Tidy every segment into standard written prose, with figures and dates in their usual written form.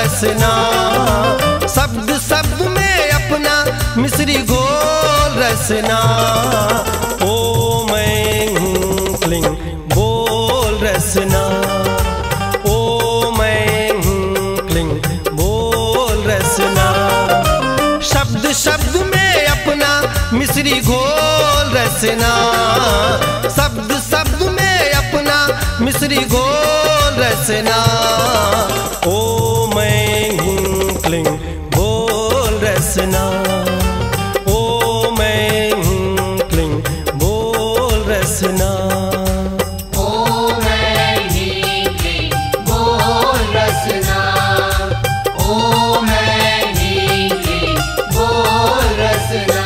रसना। शब्द शब्द में अपना मिश्री घोल रसना। ओम ऐं क्लीं बोल रसना। ओम ऐं क्लीं बोल रसना। शब्द शब्द में अपना मिश्री घोल रसना। शब्द शब्द में अपना मिश्री घोल रसना। ओम ऐं क्लीं बोल रसना। ओम ऐं क्लीं बोल रसना। ओम ऐं क्लीं बोल रसना। ओम ऐं क्लीं बोल रसना।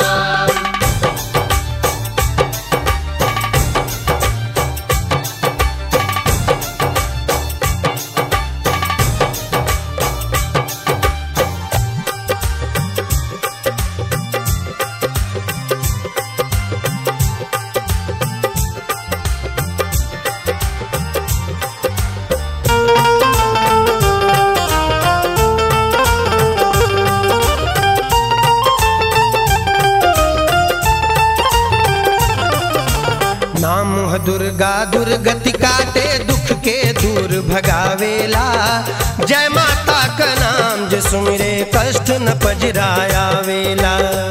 नाम है दुर्गा दुर्गति काटे दुख के दूर भगावेला। जय माता का नाम जे सुमिरे कष्ट न पजरायावेला।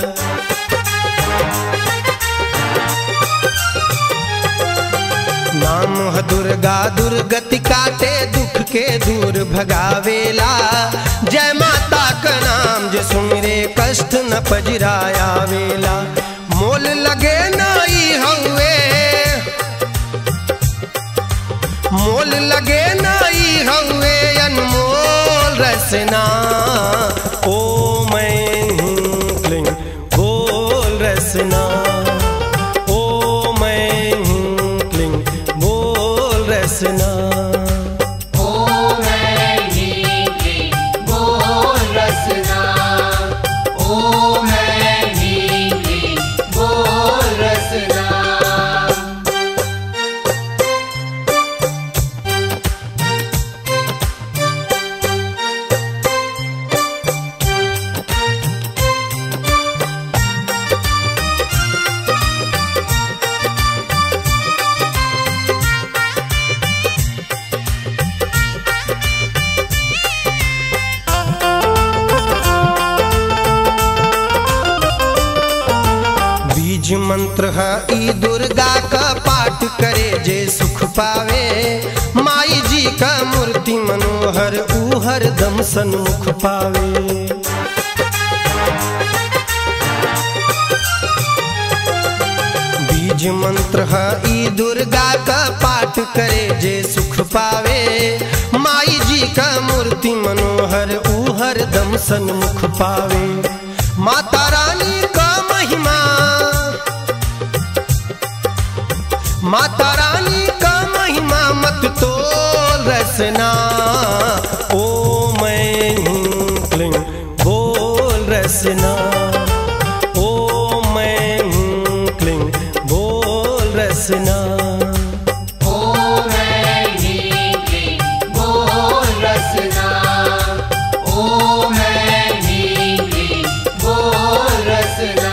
नाम है दुर्गा दुर्गति काटे दुख के दूर भगावेला। जय माता का नाम जे सुमिरे कष्ट न पजरायावेला। मोल लगे नाई हवे मोल लगे नाई हवे अनमोल रसना। ओम ऐं क्लीं बोल रसना। ओम ऐं क्लीं बोल रसना। ओम ऐं क्लीं बोल रसना। ओम ऐं क्लीं बोल रसना। बीज मंत्र है ई दुर्गा का पाठ करे जे सुख पावे। माई जी का मूर्ति मनोहर ऊ हरदम सन्मुख पावे। बीज मंत्र है ई दुर्गा का पाठ करे जे सुख पावे। माई जी का मूर्ति मनोहर ऊ हरदम सन्मुख पावे। माता रानी का महिमा माता रानी का महिमा मत तोल रसना। ओम ऐं क्लीं बोल रसना। ओम ऐं क्लीं बोल रसना। ओम ऐं क्लीं बोल रसना। ओम ऐं क्लीं बोल रसना।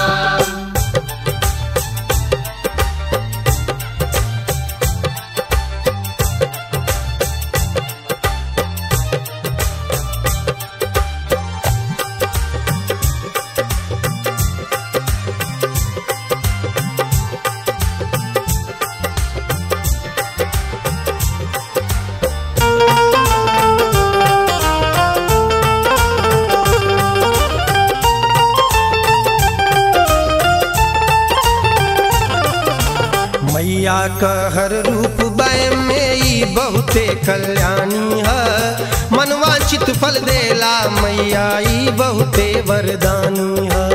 मैया का हर रूप बय में ई बहुते कल्याणी है। मनवांचित फल देला मैया ई बहुते वरदानी है।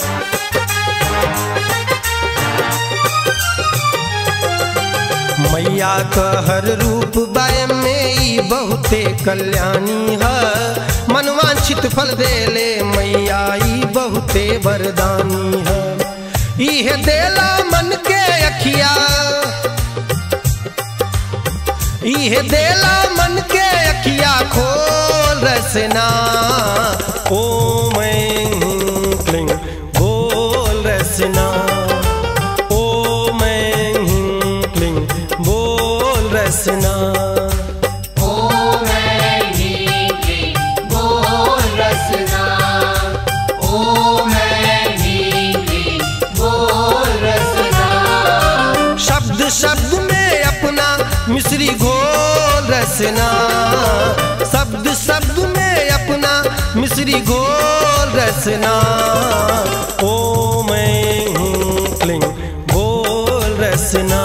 मैया का हर रूप बय में ई बहुते कल्याणी है। मनवांचित फल देले मैया ई बहुते वरदानी है। इह देला मन के अखिया इह देला मन के अखिया खोल श्री घोर रसना। ओम ऐं क्लीं बोल रसना।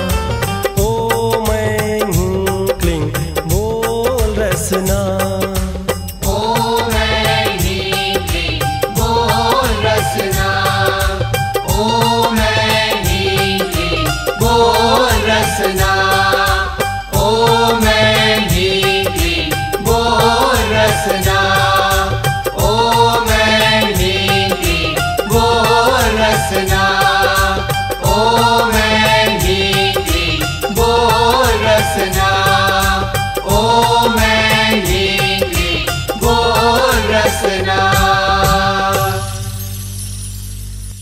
ओम ऐं क्लीं बोल रसना। ओम ऐं क्लीं बोल रसना। ओम ऐं क्लीं बोल रसना।